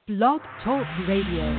Blog Talk Radio.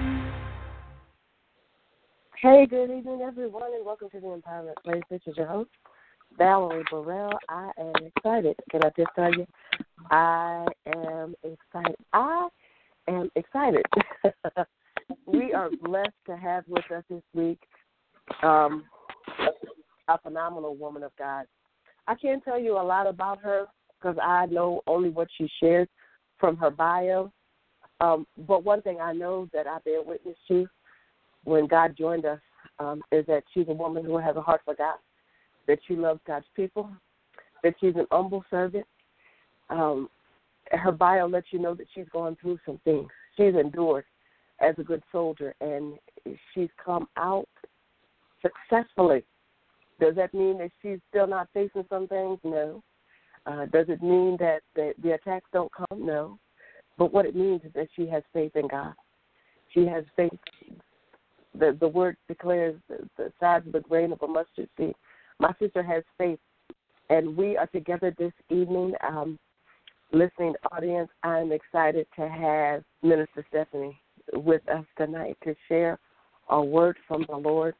Hey, good evening, everyone, and welcome to the Empowerment Place. This is your host, Valerie Burrell. I am excited. Can I just tell you, I am excited. I am excited. We are blessed to have with us this week a phenomenal woman of God. I can't tell you a lot about her because I know only what she shared from her bio. But one thing I know that I bear witness to when God joined us is that she's a woman who has a heart for God, that she loves God's people, that she's an humble servant. Her bio lets you know that she's gone through some things. She's endured as a good soldier, and she's come out successfully. Does that mean that she's still not facing some things? No. Does it mean that the attacks don't come? No. But what it means is that she has faith in God. She has faith. The word declares the size of the grain of a mustard seed. My sister has faith, and we are together this evening. Listening audience, I'm excited to have Minister Stephanie with us tonight to share a word from the Lord.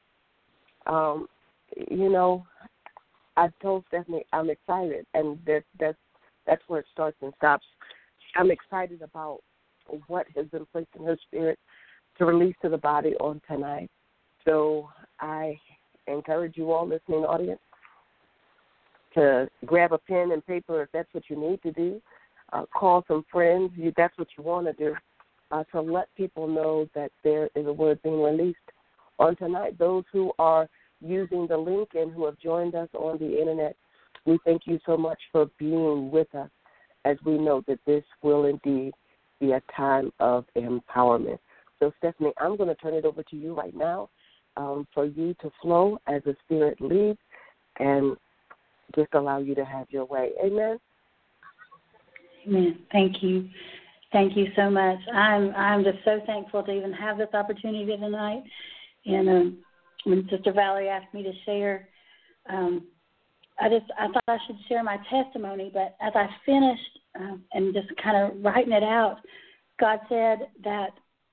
I told Stephanie I'm excited, and that's where it starts and stops. I'm excited about what has been placed in her spirit to release to the body on tonight. So I encourage you all, listening audience, to grab a pen and paper if that's what you need to do. Call some friends. That's what you want to do, to let people know that there is a word being released on tonight. Those who are using the link and who have joined us on the Internet, we thank you so much for being with us, as we know that this will indeed be a time of empowerment. So, Stephanie, I'm going to turn it over to you right now for you to flow as the Spirit leads and just allow you to have your way. Amen? Amen. Thank you. Thank you so much. I'm just so thankful to even have this opportunity tonight. And when Sister Valerie asked me to share, I thought I should share my testimony, but as I finished and just kind of writing it out, God said that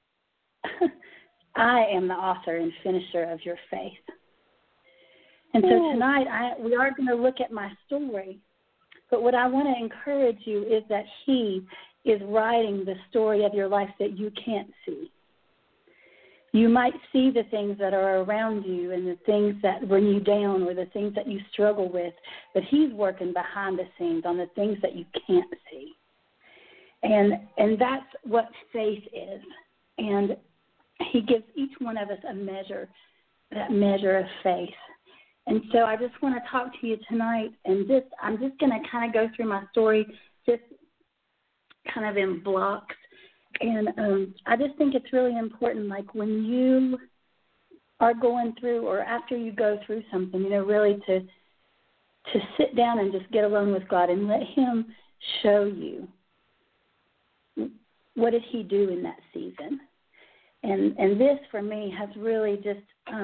I am the author and finisher of your faith. And so tonight we are going to look at my story, but what I want to encourage you is that He is writing the story of your life that you can't see. You might see the things that are around you and the things that bring you down or the things that you struggle with, but He's working behind the scenes on the things that you can't see. And that's what faith is. And He gives each one of us a measure, that measure of faith. And so I just want to talk to you tonight, and I'm just going to kind of go through my story just kind of in blocks. And I just think it's really important, like when you are going through or after you go through something, really to sit down and just get alone with God and let Him show you what did He do in that season. And this, for me, has really just,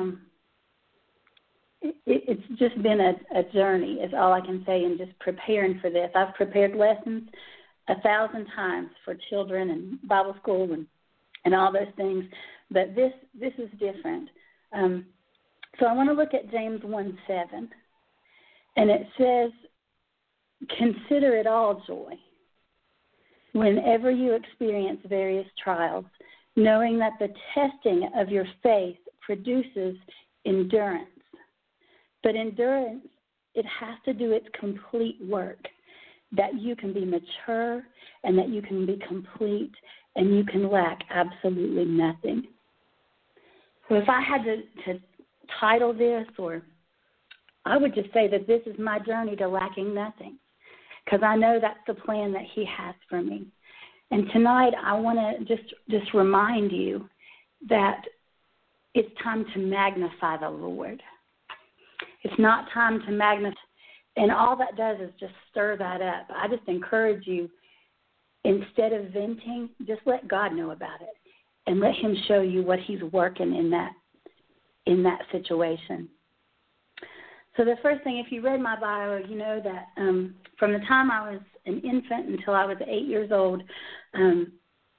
it's just been a journey is all I can say in just preparing for this. I've prepared lessons 1,000 times for children and Bible school and all those things, but this is different. So I want to look at James 1:7, and it says, "Consider it all joy whenever you experience various trials, knowing that the testing of your faith produces endurance. But endurance, it has to do its complete work, that you can be mature and that you can be complete and you can lack absolutely nothing." So if I had to title this, or I would just say that this is my journey to lacking nothing, because I know that's the plan that He has for me. And tonight I want to just remind you that it's time to magnify the Lord. It's not time to magnify. And all that does is just stir that up. I just encourage you, instead of venting, just let God know about it and let Him show you what He's working in that situation. So the first thing, if you read my bio, you know that from the time I was an infant until I was 8 years old,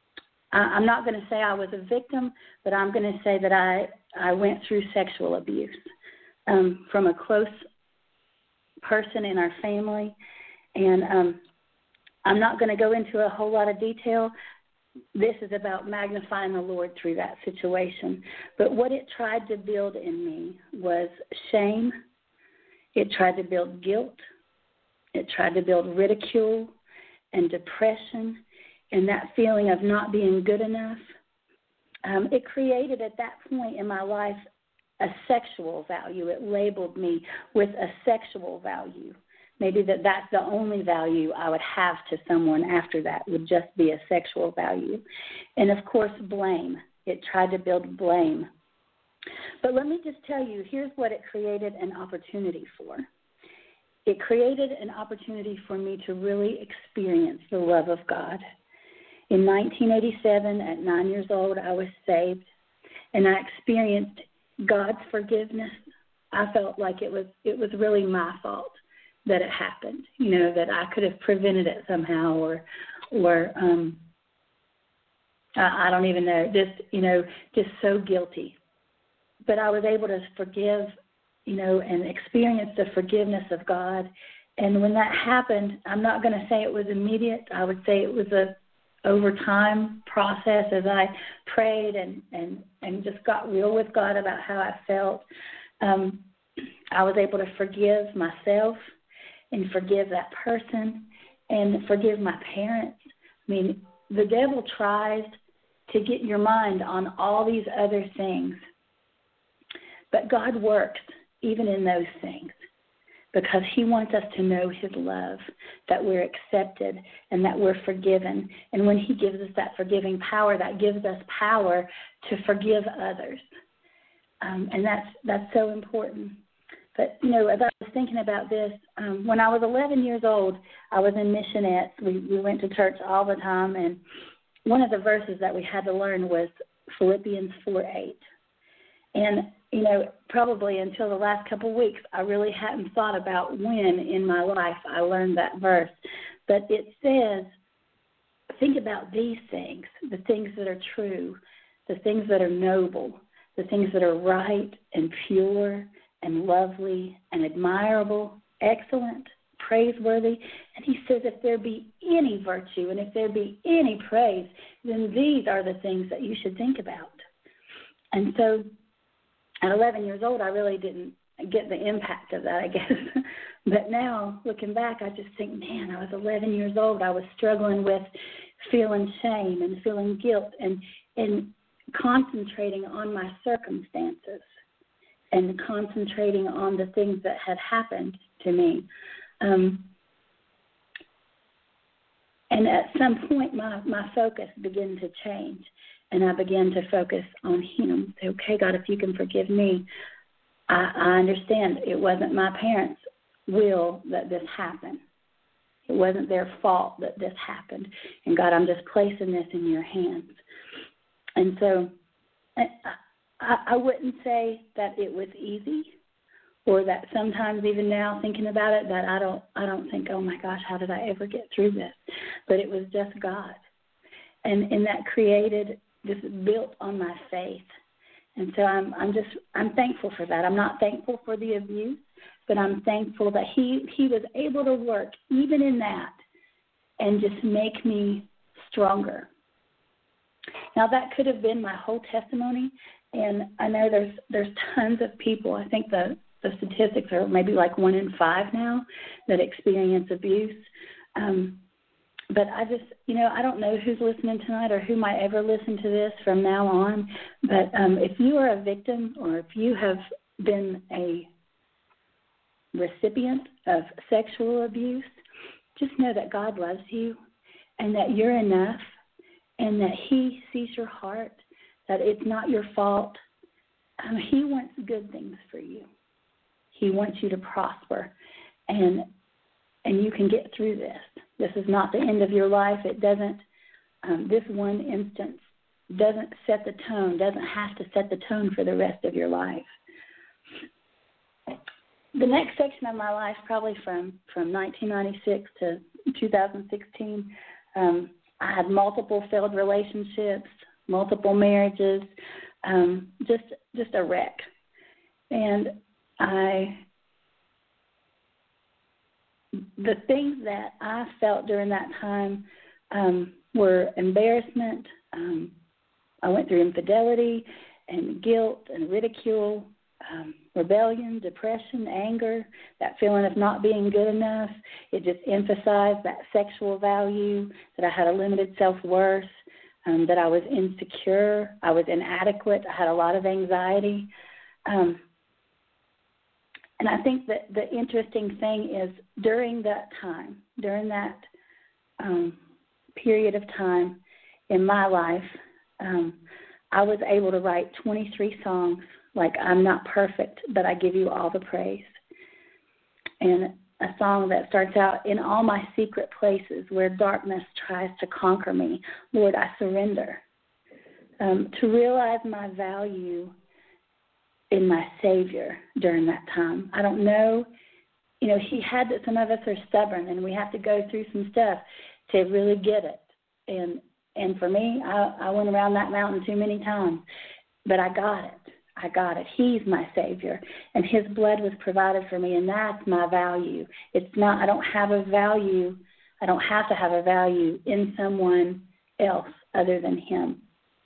I'm not going to say I was a victim, but I'm going to say that I went through sexual abuse from a close person in our family. And I'm not going to go into a whole lot of detail. This is about magnifying the Lord through that situation. But what it tried to build in me was shame. It tried to build guilt. It tried to build ridicule and depression and that feeling of not being good enough. It created at that point in my life a sexual value. It labeled me with a sexual value. Maybe that's the only value I would have to someone after that would just be a sexual value. And, of course, blame. It tried to build blame. But let me just tell you, here's what it created an opportunity for. It created an opportunity for me to really experience the love of God. In 1987, at 9 years old, I was saved, and I experienced God's forgiveness. I felt like it was really my fault that it happened, that I could have prevented it somehow, or I don't even know, just so guilty. But I was able to forgive, and experience the forgiveness of God. And when that happened, I'm not going to say it was immediate. I would say it was a over time process as I prayed and just got real with God about how I felt. I was able to forgive myself and forgive that person and forgive my parents. I mean, the devil tries to get your mind on all these other things, but God works even in those things, because he wants us to know his love, that we're accepted and that we're forgiven. And when he gives us that forgiving power, that gives us power to forgive others. And that's so important. But, as I was thinking about this, when I was 11 years old, I was in missionettes. We went to church all the time, and one of the verses that we had to learn was Philippians 4:8. And, probably until the last couple of weeks, I really hadn't thought about when in my life I learned that verse. But it says, think about these things, the things that are true, the things that are noble, the things that are right and pure and lovely and admirable, excellent, praiseworthy. And he says, if there be any virtue and if there be any praise, then these are the things that you should think about. And so at 11 years old, I really didn't get the impact of that, I guess. But now, looking back, I just think, man, I was 11 years old. I was struggling with feeling shame and feeling guilt and concentrating on my circumstances and concentrating on the things that had happened to me. And at some point, my focus began to change. And I began to focus on him. Say, okay, God, if you can forgive me, I understand it wasn't my parents' will that this happened. It wasn't their fault that this happened. And God, I'm just placing this in your hands. And so I wouldn't say that it was easy, or that sometimes even now thinking about it, that I don't think, oh my gosh, how did I ever get through this? But it was just God. And that created, just built on my faith. And so I'm thankful for that. I'm not thankful for the abuse, but I'm thankful that he was able to work even in that and just make me stronger. Now, that could have been my whole testimony, and I know there's tons of people. I think the statistics are maybe like 1 in 5 now that experience abuse. But I just, I don't know who's listening tonight or who might ever listen to this from now on. But if you are a victim, or if you have been a recipient of sexual abuse, just know that God loves you and that you're enough and that he sees your heart, that it's not your fault. He wants good things for you. He wants you to prosper, and you can get through this. This is not the end of your life. It doesn't, this one instance doesn't set the tone, doesn't have to set the tone for the rest of your life. The next section of my life, probably from 1996 to 2016, I had multiple failed relationships, multiple marriages, just a wreck. And the things that I felt during that time were embarrassment. I went through infidelity and guilt and ridicule, rebellion, depression, anger, that feeling of not being good enough. It just emphasized that sexual value, that I had a limited self-worth, that I was insecure, I was inadequate, I had a lot of anxiety. And I think that the interesting thing is during that time, during that period of time in my life, I was able to write 23 songs like I'm Not Perfect, but I Give You All the Praise. And a song that starts out, in all my secret places where darkness tries to conquer me, Lord, I surrender. To realize my value in my Savior during that time. I don't know, some of us are stubborn and we have to go through some stuff to really get it. And for me, I went around that mountain too many times, but I got it. I got it. He's my Savior, and His blood was provided for me, and that's my value. It's not, I don't have a value. I don't have to have a value in someone else other than Him.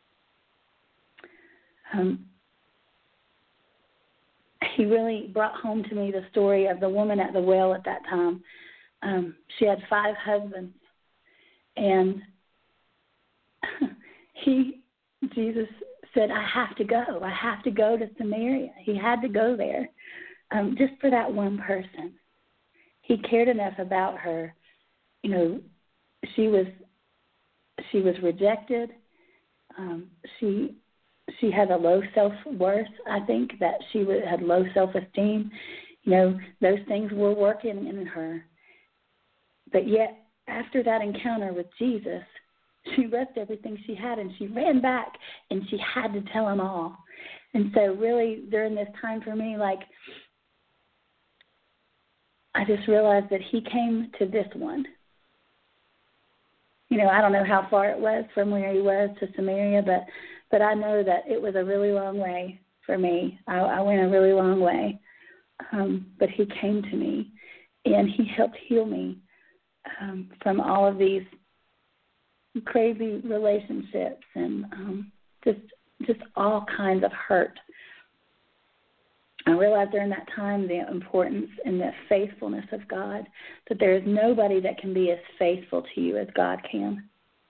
He really brought home to me the story of the woman at the well at that time. She had 5 husbands, and Jesus said, I have to go. I have to go to Samaria. He had to go there just for that one person. He cared enough about her. She was rejected. She had a low self-worth, I think, that she had low self-esteem. Those things were working in her. But yet, after that encounter with Jesus, she left everything she had and she ran back and she had to tell him all. And so really during this time for me, I just realized that he came to this one. I don't know how far it was from where he was to Samaria, but I know that it was a really long way for me. I went a really long way. But he came to me and he helped heal me from all of these crazy relationships and just all kinds of hurt. I realized during that time the importance and the faithfulness of God, that there is nobody that can be as faithful to you as God can.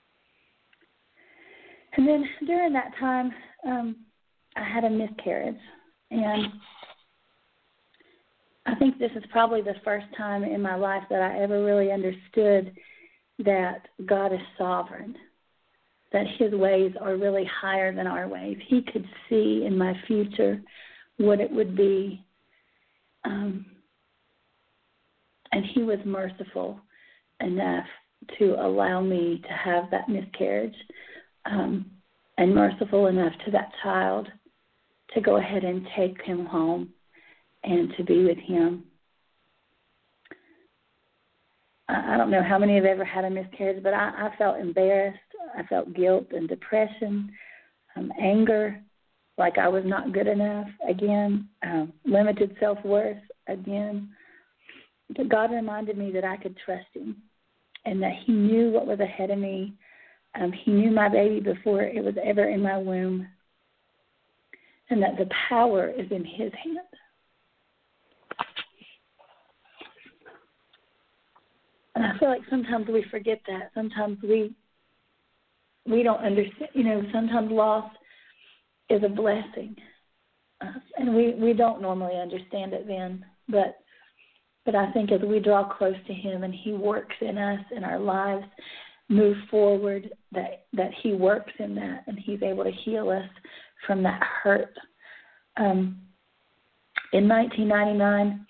And then during that time, I had a miscarriage. And I think this is probably the first time in my life that I ever really understood that God is sovereign, that His ways are really higher than our ways. He could see in my future what it would be, and He was merciful enough to allow me to have that miscarriage, and merciful enough to that child to go ahead and take him home and to be with him. I don't know how many have ever had a miscarriage, but I felt embarrassed. I felt guilt and depression, anger, like I was not good enough, again, limited self-worth, again. But God reminded me that I could trust Him and that He knew what was ahead of me. He knew my baby before it was ever in my womb, and that the power is in His hand. And I feel like sometimes we forget that. Sometimes we don't understand. Sometimes loss is a blessing, and we don't normally understand it then. But I think as we draw close to Him and He works in us and our lives move forward, that He works in that and He's able to heal us from that hurt. In 1999,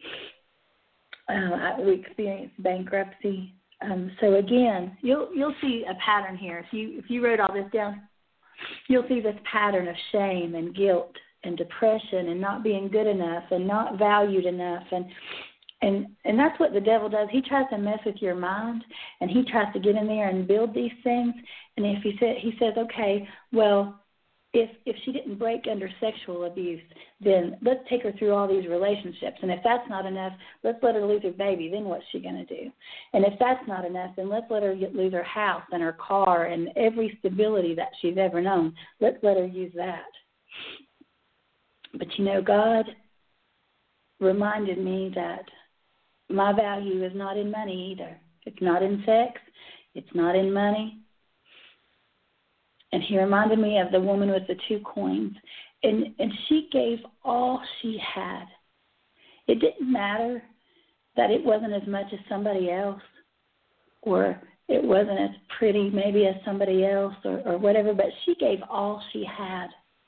we experienced bankruptcy. So again, you'll see a pattern here. If you wrote all this down, you'll see this pattern of shame and guilt and depression and not being good enough and not valued enough. And that's what the devil does. He tries to mess with your mind, and he tries to get in there and build these things. And if he says, okay, well, if she didn't break under sexual abuse, then let's take her through all these relationships. And if that's not enough, let's let her lose her baby. Then what's she going to do? And if that's not enough, then let's let her lose her house and her car and every stability that she's ever known. Let's let her use that. But, God reminded me that my value is not in money either. It's not in sex. It's not in money. And he reminded me of the woman with the 2 coins. And she gave all she had. It didn't matter that it wasn't as much as somebody else, or it wasn't as pretty maybe as somebody else, or whatever, but she gave all she had.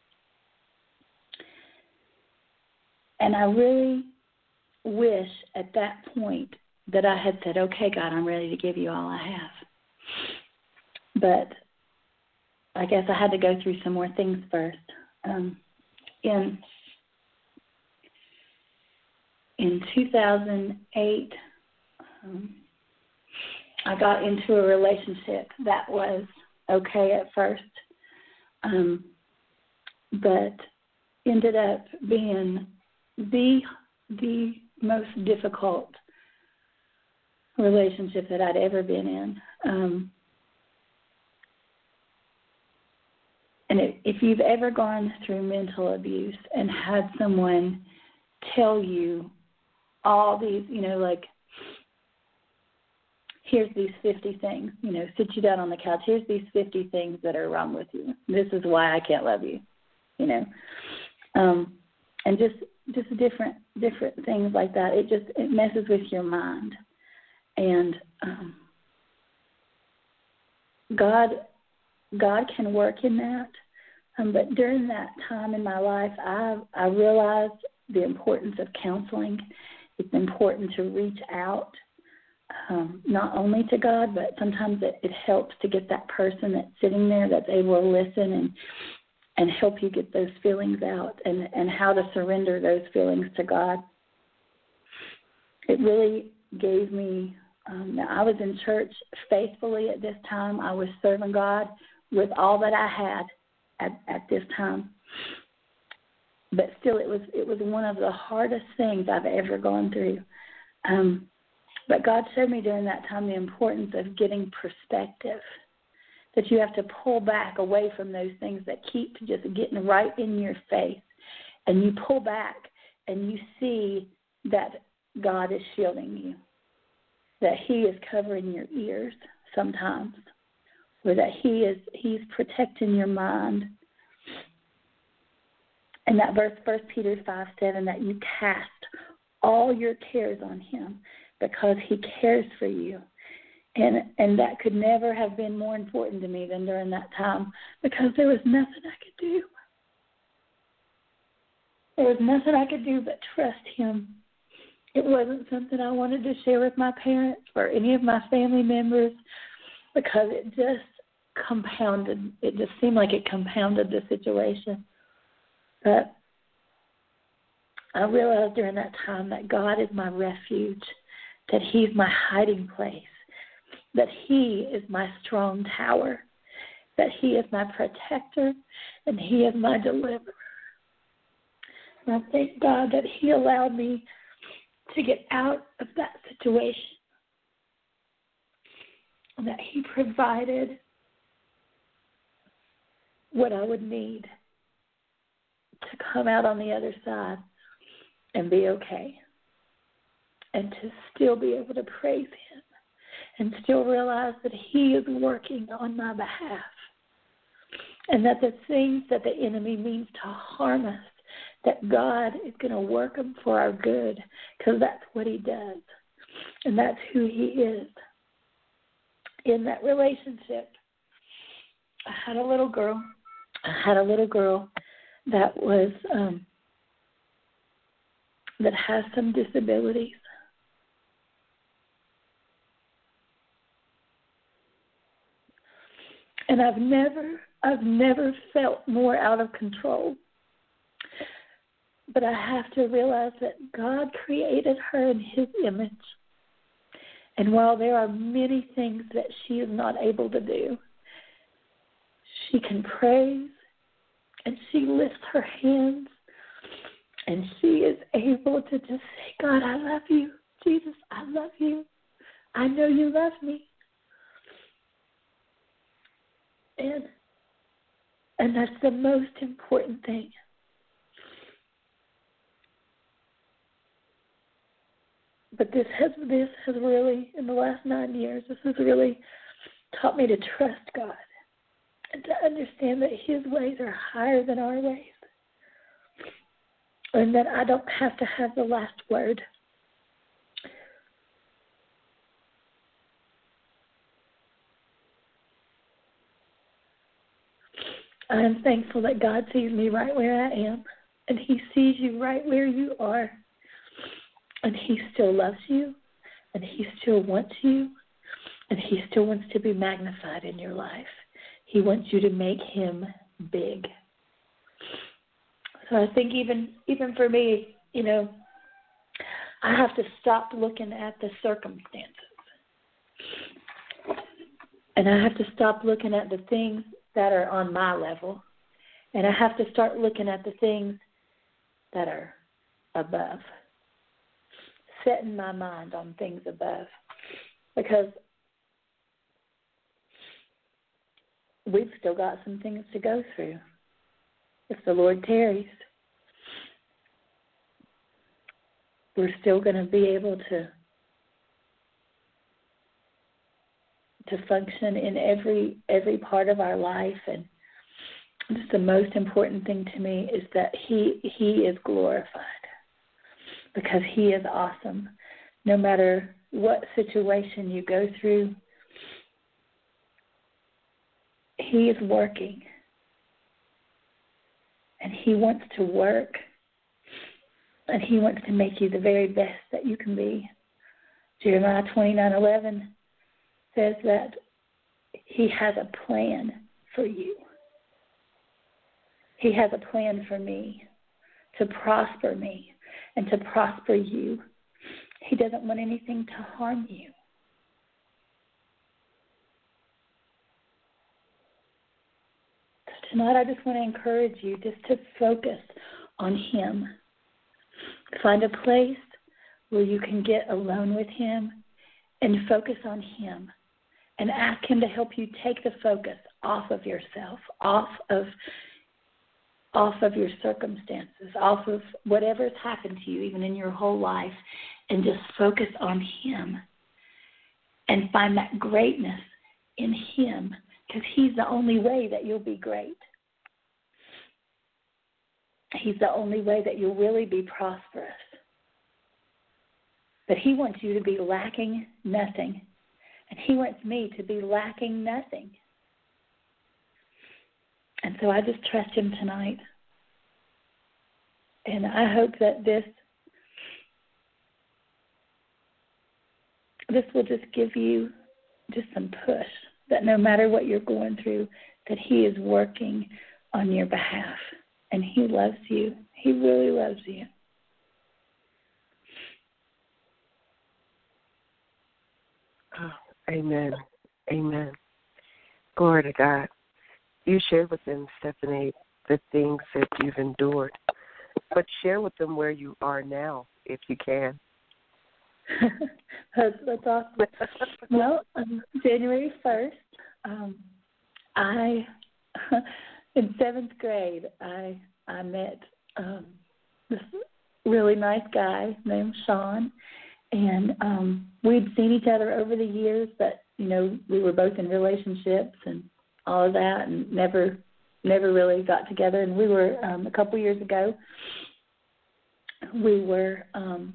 And I really wish at that point that I had said, okay, God, I'm ready to give you all I have. But I guess I had to go through some more things first. In 2008, I got into a relationship that was okay at first, but ended up being the most difficult relationship that I'd ever been in. And if you've ever gone through mental abuse and had someone tell you all these, like, here's these 50 things, sit you down on the couch, here's these 50 things that are wrong with you. This is why I can't love you, and just different things like that. It messes with your mind. And God can work in that. But during that time in my life, I realized the importance of counseling. It's important to reach out, not only to God, but sometimes it helps to get that person that's sitting there that's able to listen and help you get those feelings out and how to surrender those feelings to God. It really gave me, I was in church faithfully at this time. I was serving God with all that I had at this time. But still, it was one of the hardest things I've ever gone through. But God showed me during that time the importance of getting perspective, that you have to pull back away from those things that keep just getting right in your face. And you pull back and you see that God is shielding you, that he is covering your ears sometimes, or that he's protecting your mind. And that verse, 1 Peter 5:7, that you cast all your cares on him because he cares for you. And that could never have been more important to me than during that time, because there was nothing I could do. There was nothing I could do but trust him. It wasn't something I wanted to share with my parents or any of my family members, because it just compounded. It just seemed like it compounded the situation. But I realized during that time that God is my refuge, that he's my hiding place, that he is my strong tower, that he is my protector, and he is my deliverer. And I thank God that he allowed me to get out of that situation, and that he provided what I would need to come out on the other side and be okay, and to still be able to praise him and still realize that he is working on my behalf, and that the things that the enemy means to harm us, that God is going to work them for our good, because that's what he does, and that's who he is. In that relationship, I had a little girl that was that has some disabilities. And I've never felt more out of control But I have to realize that God created her in His image. And while there are many things that she is not able to do, she can praise, and she lifts her hands, and she is able to just say, God, I love you. Jesus, I love you. I know you love me. And that's the most important thing. But this has really, in the last 9 years, this has really taught me to trust God and to understand that His ways are higher than our ways, and that I don't have to have the last word. I am thankful that God sees me right where I am, and He sees you right where you are, and He still loves you, and He still wants you, and He still wants to be magnified in your life. He wants you to make Him big. So I think even for me, I have to stop looking at the circumstances. And I have to stop looking at the things that are on my level. And I have to start looking at the things that are above. Setting my mind on things above. Because we've still got some things to go through if the Lord tarries. We're still going to be able to function in every part of our life. And just the most important thing to me is that He is glorified, because He is awesome. No matter what situation you go through, He is working. And He wants to work. And He wants to make you the very best that you can be. Jeremiah 29:11 says that He has a plan for you. He has a plan for me, to prosper me and to prosper you. He doesn't want anything to harm you. So tonight I just want to encourage you just to focus on Him. Find a place where you can get alone with Him and focus on Him, and ask Him to help you take the focus off of yourself, off of your circumstances, off of whatever's happened to you, even in your whole life, and just focus on Him and find that greatness in Him, because He's the only way that you'll be great. He's the only way that you'll really be prosperous. But He wants you to be lacking nothing. And He wants me to be lacking nothing. And so I just trust Him tonight. And I hope that this will just give you just some push, that no matter what you're going through, that He is working on your behalf. And He loves you. He really loves you. Oh, amen. Amen. Glory to God. You shared with them, Stephanie, the things that you've endured. But share with them where you are now, if you can. That's awesome. Well, January 1st, in 7th grade, I met this really nice guy named Sean, and we'd seen each other over the years, but we were both in relationships and all of that, and never really got together. And we were a couple years ago, we were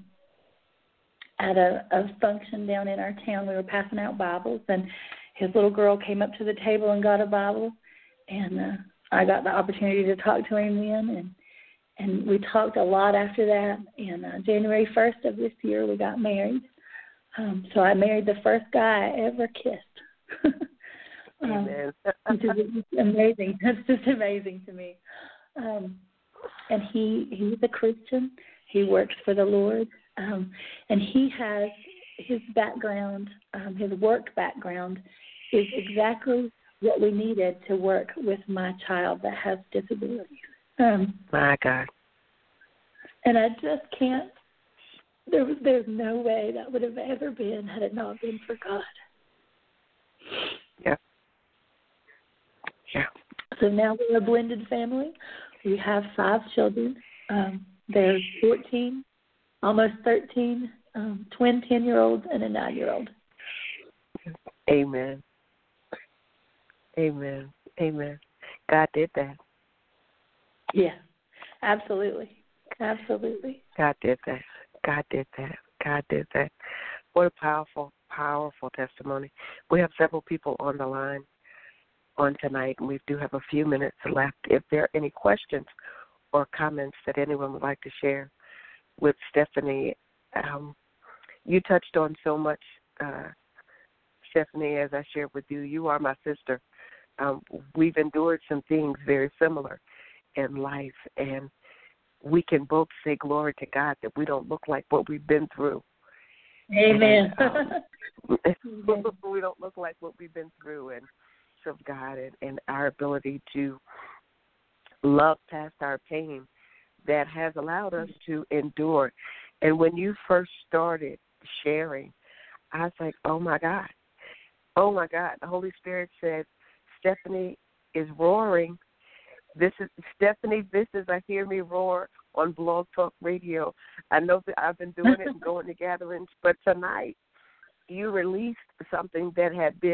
at a function down in our town. We were passing out Bibles, and his little girl came up to the table and got a Bible, and I got the opportunity to talk to him then, and we talked a lot after that. And January 1st of this year, we got married. So I married the first guy I ever kissed. Amen. Which is amazing. That's just amazing to me. and he's a Christian. He works for the Lord, and he has his background, his work background, is exactly what we needed to work with my child that has disabilities. My God. And I just can't. There's no way that would have ever been had it not been for God. Yeah. Yeah. So now we're a blended family. We have 5 children. They're 14, almost 13, twin 10-year-olds, and a 9-year-old. Amen. Amen. Amen. God did that. Yeah, absolutely. Absolutely. God did that. God did that. God did that. What a powerful, powerful testimony. We have several people on the line on tonight, and we do have a few minutes left. If there are any questions or comments that anyone would like to share with Stephanie, you touched on so much, Stephanie, as I shared with you. You are my sister. We've endured some things very similar in life, and we can both say glory to God that we don't look like what we've been through. Amen. And, we don't look like what we've been through, and of God and our ability to love past our pain that has allowed us to endure. And when you first started sharing, I was like, oh, my God. Oh, my God. The Holy Spirit said, Stephanie is roaring. This is Stephanie. This is I Hear Me Roar on Blog Talk Radio. I know that I've been doing it and going to gatherings, but tonight you released something that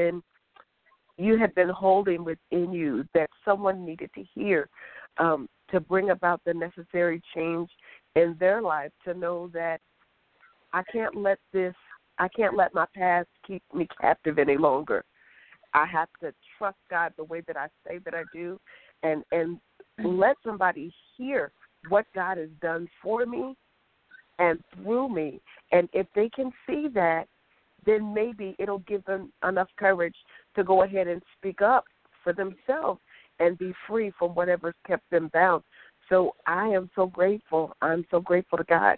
you had been holding within you that someone needed to hear to bring about the necessary change in their life, to know that I can't let my past keep me captive any longer. I have to trust God the way that I say that I do, and let somebody hear what God has done for me and through me. And if they can see that, then maybe it'll give them enough courage to go ahead and speak up for themselves and be free from whatever's kept them bound. So I am so grateful. I'm so grateful to God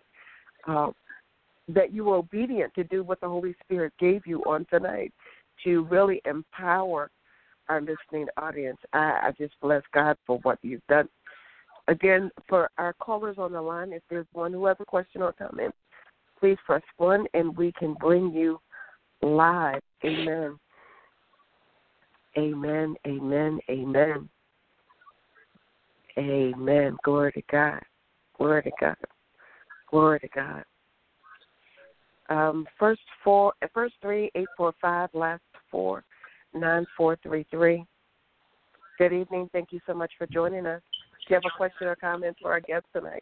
that you were obedient to do what the Holy Spirit gave you on tonight to really empower our listening audience. I just bless God for what you've done. Again, for our callers on the line, if there's one who has a question or comment, please press 1 and we can bring you live. Amen. Amen. Amen. Amen. Amen. Glory to God. Glory to God. Glory to God. First 3, 845, last 4, 9433. Good evening. Thank you so much for joining us. Do you have a question or comment for our guest tonight?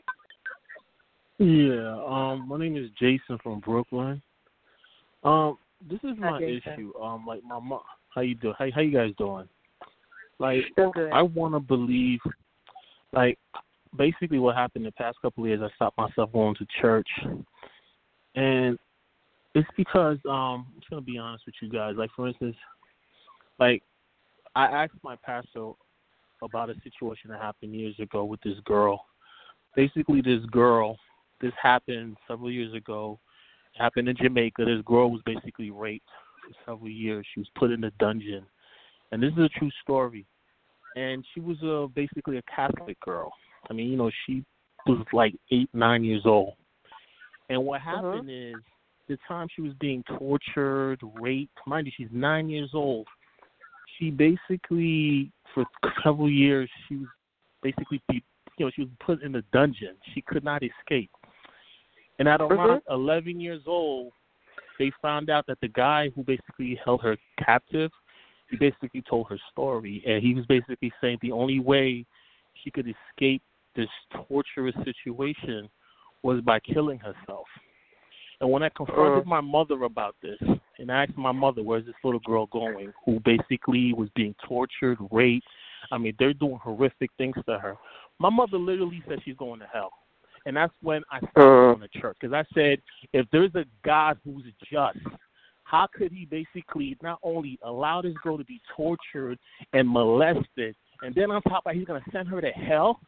Yeah. My name is Jason from Brooklyn. This is my issue. Like my mom. How you doing? How you guys doing? Like, I want to believe. Like, basically, what happened the past couple of years, I stopped myself going to church, and it's because I'm just gonna be honest with you guys. Like, for instance, like I asked my pastor about a situation that happened years ago with this girl. Basically, this happened several years ago. It happened in Jamaica. This girl was basically raped for several years. She was put in a dungeon. And this is a true story. And she was basically a Catholic girl. I mean, she was like 8, 9 years old. And what happened is the time she was being tortured, raped, mind you, she's 9 years old. She basically, for several years, she was basically, she was put in a dungeon. She could not escape. And at around 11 years old, they found out that the guy who basically held her captive, he basically told her story. And he was basically saying the only way she could escape this torturous situation was by killing herself. And when I confronted my mother about this, and I asked my mother, where's this little girl going, who basically was being tortured, raped. I mean, they're doing horrific things to her. My mother literally said she's going to hell. And that's when I started going to church. Because I said, if there's a God who's just, how could he basically not only allow this girl to be tortured and molested, and then on top of it, he's going to send her to hell?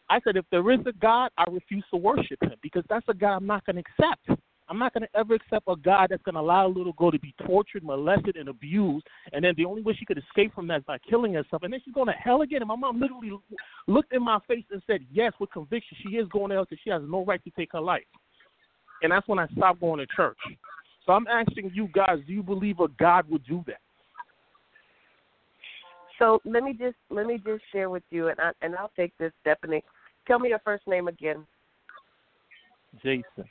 I said, if there is a God, I refuse to worship him because that's a God I'm not going to accept. I'm not going to ever accept a God that's going to allow a little girl to be tortured, molested, and abused, and then the only way she could escape from that is by killing herself, and then she's going to hell again. And my mom literally looked in my face and said, yes, with conviction, she is going to hell because she has no right to take her life. And that's when I stopped going to church. So I'm asking you guys, do you believe a God would do that? So let me just share with you, and I'll take this, Stephanie. Tell me your first name again. Jason.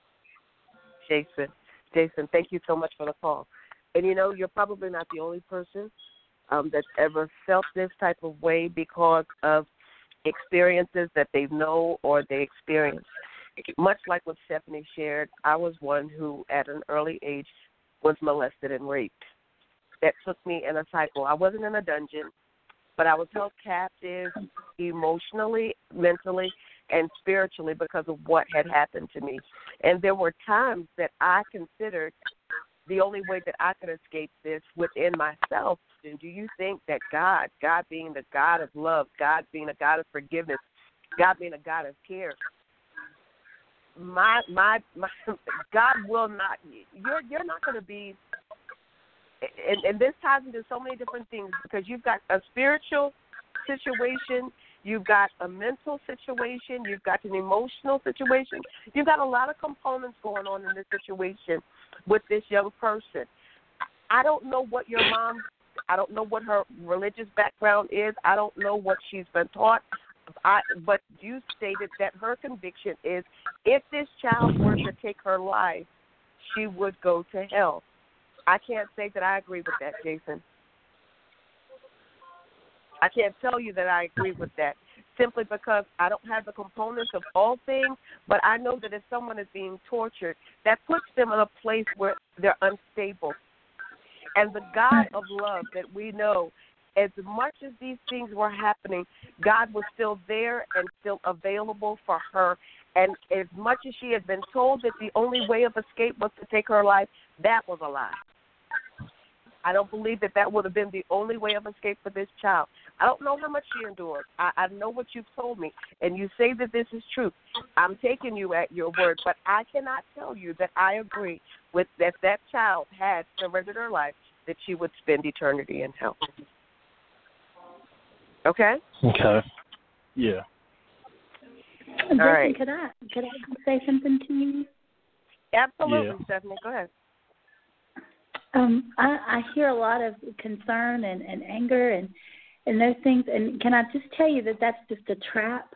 Jason, thank you so much for the call. And, you're probably not the only person that's ever felt this type of way because of experiences that they know or they experienced. Much like what Stephanie shared, I was one who at an early age was molested and raped. That took me in a cycle. I wasn't in a dungeon, but I was held captive emotionally, mentally, and spiritually because of what had happened to me. And there were times that I considered the only way that I could escape this within myself. And do you think that God being the God of love, God being a God of forgiveness, God being a God of care, my God will not, you're not going to be, and this ties into so many different things because you've got a spiritual situation, you've got a mental situation, you've got an emotional situation. You've got a lot of components going on in this situation with this young person. I don't know what your mom, I don't know what her religious background is. I don't know what she's been taught. But you stated that her conviction is if this child were to take her life, she would go to hell. I can't say that I agree with that, Jason. I can't tell you that I agree with that simply because I don't have the components of all things, but I know that if someone is being tortured, that puts them in a place where they're unstable. And the God of love that we know, as much as these things were happening, God was still there and still available for her. And as much as she had been told that the only way of escape was to take her life, that was a lie. I don't believe that would have been the only way of escape for this child. I don't know how much she endured. I know what you've told me, and you say that this is true. I'm taking you at your word, but I cannot tell you that I agree with that child had surrendered her life, that she would spend eternity in hell. Okay? Okay. Yeah. Jason, right. Could I say something to you? Absolutely, yeah. Stephanie. Go ahead. I hear a lot of concern and anger and those things. And can I just tell you that that's just a trap?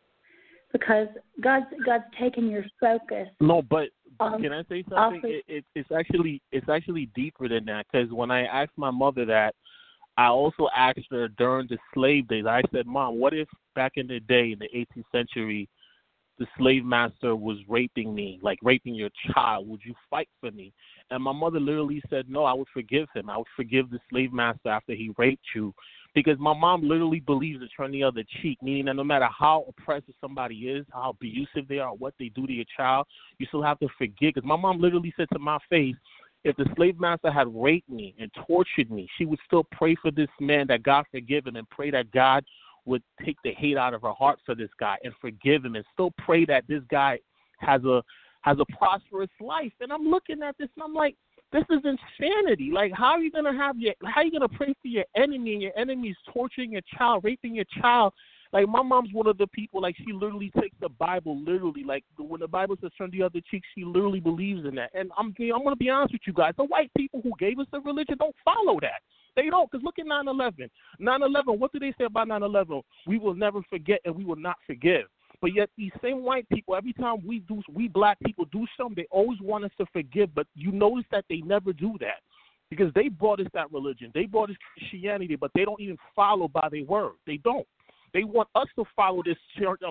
Because God's taken your focus. No, but can I say something? It's actually deeper than that. Because when I asked my mother that, I also asked her during the slave days. I said, Mom, what if back in the day, in the 18th century, the slave master was raping me, like raping your child? Would you fight for me? And my mother literally said, no, I would forgive him. I would forgive the slave master after he raped you. Because my mom literally believes in turn the other cheek, meaning that no matter how oppressive somebody is, how abusive they are, what they do to your child, you still have to forgive. Because my mom literally said to my face, if the slave master had raped me and tortured me, she would still pray for this man that God forgive him and pray that God would take the hate out of her heart for this guy and forgive him and still pray that this guy has a prosperous life. And I'm looking at this and I'm like, this is insanity. Like, how are you gonna pray for your enemy and your enemy is torturing your child, raping your child? Like, my mom's one of the people, like, she literally takes the Bible literally. Like, when the Bible says turn the other cheek, she literally believes in that. And I'm going to be honest with you guys. The white people who gave us the religion don't follow that. They don't, because look at 9/11. 9/11, what do they say about 9/11? We will never forget and we will not forgive. But yet these same white people, every time we black people do something, they always want us to forgive. But you notice that they never do that because they brought us that religion. They brought us Christianity, but they don't even follow by their word. They don't. They want us to follow this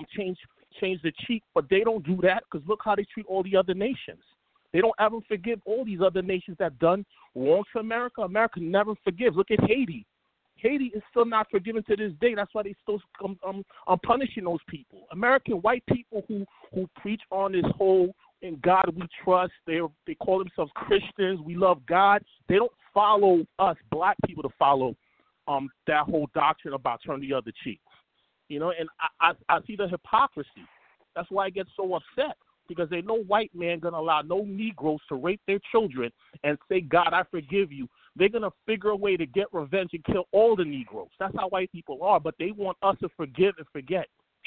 change the cheek, but they don't do that because look how they treat all the other nations. They don't ever forgive all these other nations that have done wrong to America. America never forgives. Look at Haiti. Haiti is still not forgiven to this day. That's why they still punishing those people. American white people who preach on this whole in God we trust. They call themselves Christians. We love God. They don't follow us black people to follow that whole doctrine about turn the other cheek. You know, and I see the hypocrisy. That's why I get so upset, because they know white man going to allow no Negroes to rape their children and say, God, I forgive you. They're going to figure a way to get revenge and kill all the Negroes. That's how white people are, but they want us to forgive and forget.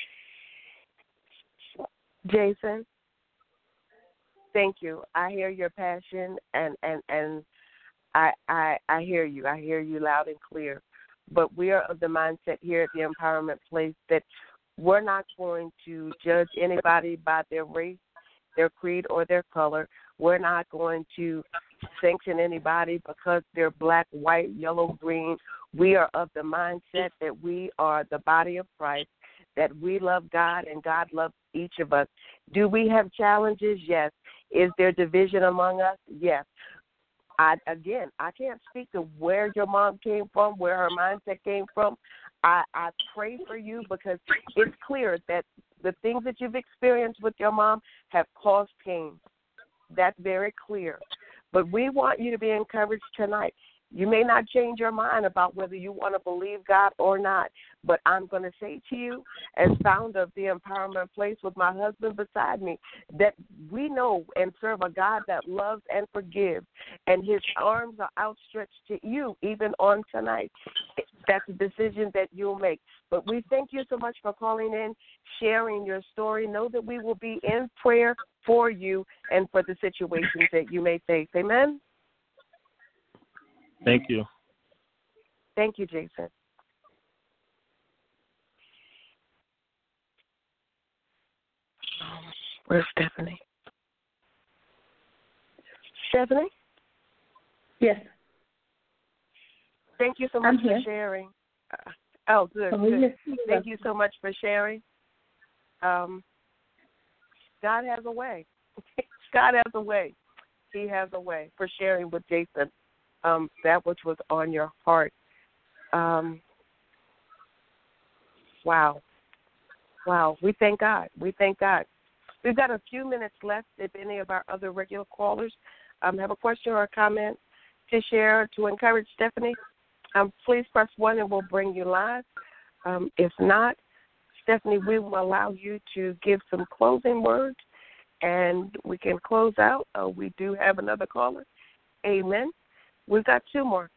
Jason, thank you. I hear your passion, and I hear you. I hear you loud and clear. But we are of the mindset here at the Empowerment Place that we're not going to judge anybody by their race, their creed, or their color. We're not going to sanction anybody because they're black, white, yellow, green. We are of the mindset that we are the body of Christ, that we love God and God loves each of us. Do we have challenges? Yes. Is there division among us? Yes. I can't speak to where your mom came from, where her mindset came from. I pray for you, because it's clear that the things that you've experienced with your mom have caused pain. That's very clear. But we want you to be encouraged tonight. You may not change your mind about whether you want to believe God or not, but I'm going to say to you, as founder of the Empowerment Place with my husband beside me, that we know and serve a God that loves and forgives, and his arms are outstretched to you even on tonight. That's a decision that you'll make. But we thank you so much for calling in, sharing your story. Know that we will be in prayer for you and for the situations that you may face. Amen? Thank you. Thank you, Jason. Where's Stephanie? Stephanie? Yes. Thank you so much for sharing. Good. Yes, thank you so much for sharing. God has a way. God has a way. He has a way for sharing with Jason that which was on your heart. Wow. We thank God. We've got a few minutes left if any of our other regular callers have a question or a comment to share to encourage Stephanie. Please press 1 and we'll bring you live. If not, Stephanie, we will allow you to give some closing words and we can close out. We do have another caller. Amen. We've got 2 more.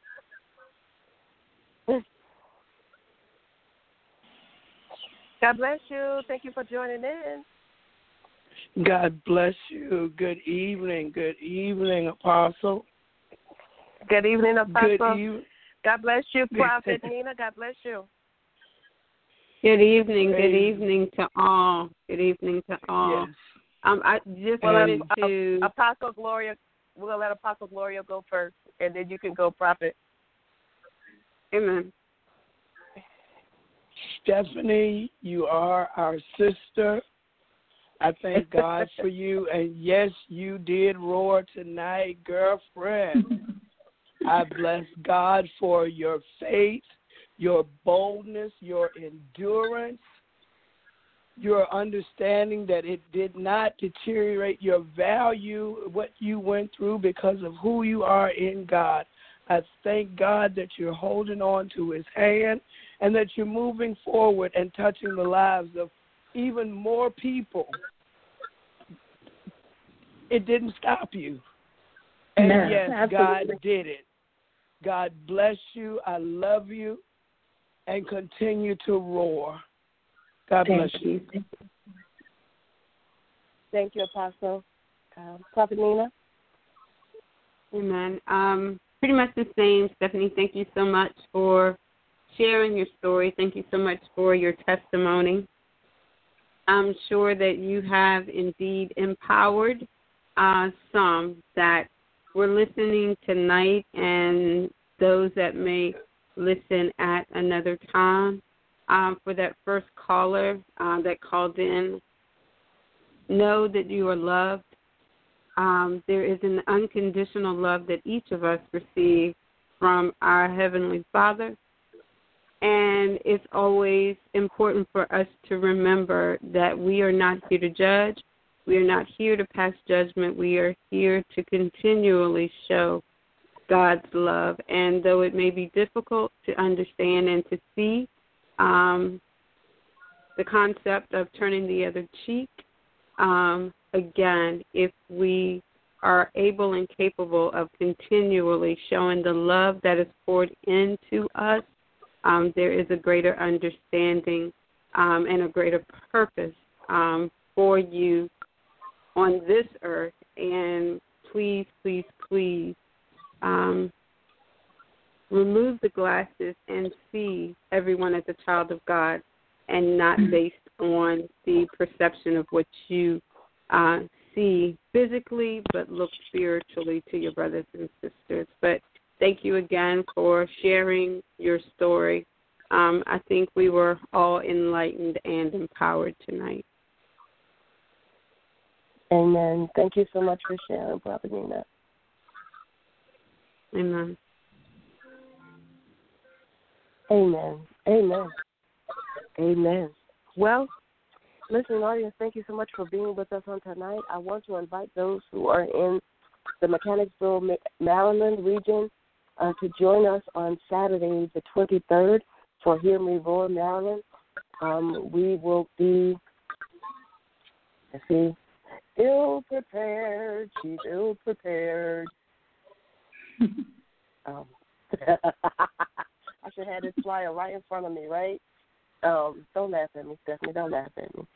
God bless you. Thank you for joining in. God bless you. Good evening. Good evening, Apostle. Good evening, Apostle. Good evening. God bless you, Prophet Nina. God bless you. Good evening. Good evening to all. Good evening to all. Yes. I just wanted to Apostle Gloria. We're gonna let Apostle Gloria go first, and then you can go, Prophet. Amen. Stephanie, you are our sister. I thank God for you. And yes, you did roar tonight, girlfriend. I bless God for your faith, your boldness, your endurance, your understanding that it did not deteriorate your value, what you went through, because of who you are in God. I thank God that you're holding on to his hand and that you're moving forward and touching the lives of even more people. It didn't stop you. And no, yes, absolutely. God did it. God bless you. I love you. And continue to roar. God bless you. Thank you, Apostle. Prophet Nina? Amen. Pretty much the same, Stephanie. Thank you so much for sharing your story. Thank you so much for your testimony. I'm sure that you have indeed empowered some that were listening tonight and those that may listen at another time. For that first caller that called in, know that you are loved. There is an unconditional love that each of us receive from our Heavenly Father. And it's always important for us to remember that we are not here to judge. We are not here to pass judgment. We are here to continually show God's love. And though it may be difficult to understand and to see, the concept of turning the other cheek. Again, if we are able and capable of continually showing the love that is poured into us, there is a greater understanding and a greater purpose for you on this earth. And please, please, please remove the glasses and see everyone as a child of God and not based on the perception of what you see physically, but look spiritually to your brothers and sisters. But thank you again for sharing your story. I think we were all enlightened and empowered tonight. Amen. Thank you so much for sharing, Brother Nina. Amen. Amen. Amen. Amen. Well, listening audience, thank you so much for being with us on tonight. I want to invite those who are in the Mechanicsville, Maryland region to join us on Saturday, the 23rd, for Hear Me Roar, Maryland. We will be, let's see, ill-prepared. She's ill-prepared. I should have this flyer right in front of me, right? Don't laugh at me, Stephanie. Don't laugh at me.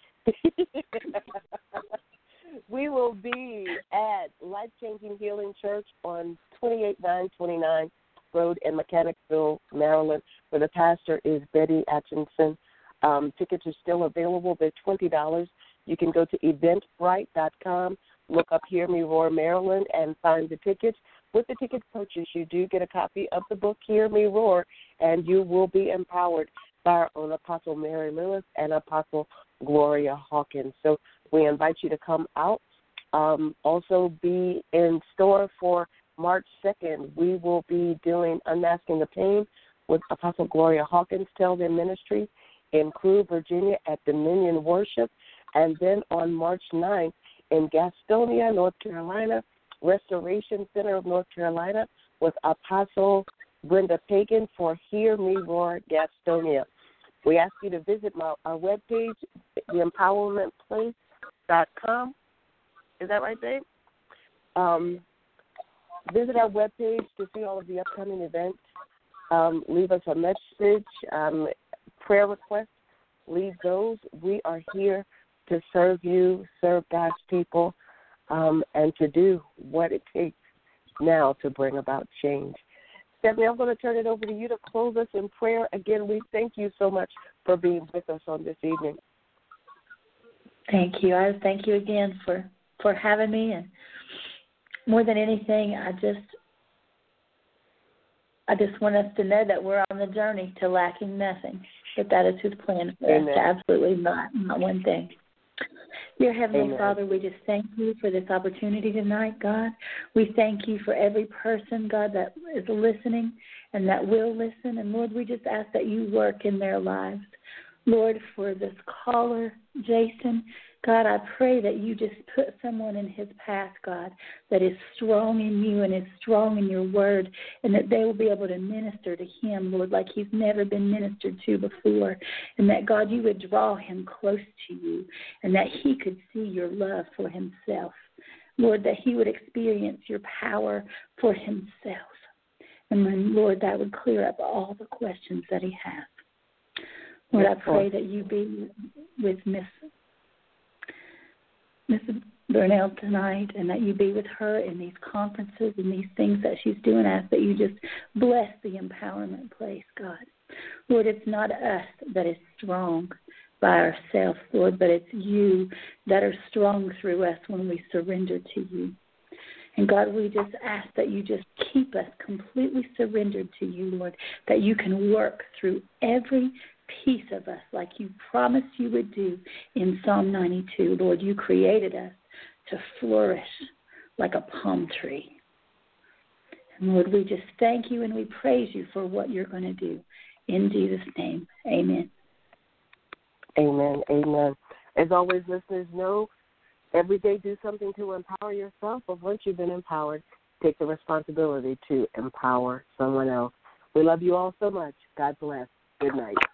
We will be at Life Changing Healing Church on 28929 Road in Mechanicsville, Maryland, where the pastor is Betty Atchison. Tickets are still available. They're $20. You can go to eventbrite.com, look up Hear Me Roar Maryland, and find the tickets. With the ticket purchase, you do get a copy of the book Hear Me Roar, and you will be empowered by our own Apostle Mary Lewis and Apostle Gloria Hawkins. So we invite you to come out. Also be in store for March 2nd. We will be doing Unmasking the Pain with Apostle Gloria Hawkins, Tell Them Ministry in Crewe, Virginia at Dominion Worship. And then on March 9th in Gastonia, North Carolina, Restoration Center of North Carolina with Apostle Brenda Pagan for Hear Me Roar Gastonia. We ask you to visit our webpage, theempowermentplace.com. Is that right, babe? Visit our webpage to see all of the upcoming events. Leave us a message, prayer requests. Leave those. We are here to serve you, serve God's people, and to do what it takes now to bring about change. Stephanie, I'm going to turn it over to you to close us in prayer. Again, we thank you so much for being with us on this evening. Thank you. I thank you again for having me. And more than anything, I just want us to know that we're on the journey to lacking nothing, that that is His plan for us, absolutely not one thing. Dear Heavenly Amen. Father, we just thank you for this opportunity tonight, God. We thank you for every person, God, that is listening and that will listen. And, Lord, we just ask that you work in their lives. Lord, for this caller, Jason, God, I pray that you just put someone in his path, God, that is strong in you and is strong in your word, and that they will be able to minister to him, Lord, like he's never been ministered to before, and that, God, you would draw him close to you, and that he could see your love for himself. Lord, that he would experience your power for himself. And then, Lord, that would clear up all the questions that he has. Lord, I pray that you be with Miss Burnell tonight, and that you be with her in these conferences and these things that she's doing. I ask that you just bless the empowerment place, God. Lord, it's not us that is strong by ourselves, Lord, but it's you that are strong through us when we surrender to you. And God, we just ask that you just keep us completely surrendered to you, Lord, that you can work through every piece of us like you promised you would do in Psalm 92. Lord, you created us to flourish like a palm tree. And Lord, we just thank you and we praise you for what you're going to do. In Jesus' name, amen. Amen, amen. As always, listeners, know every day do something to empower yourself, but once you've been empowered, take the responsibility to empower someone else. We love you all so much. God bless. Good night.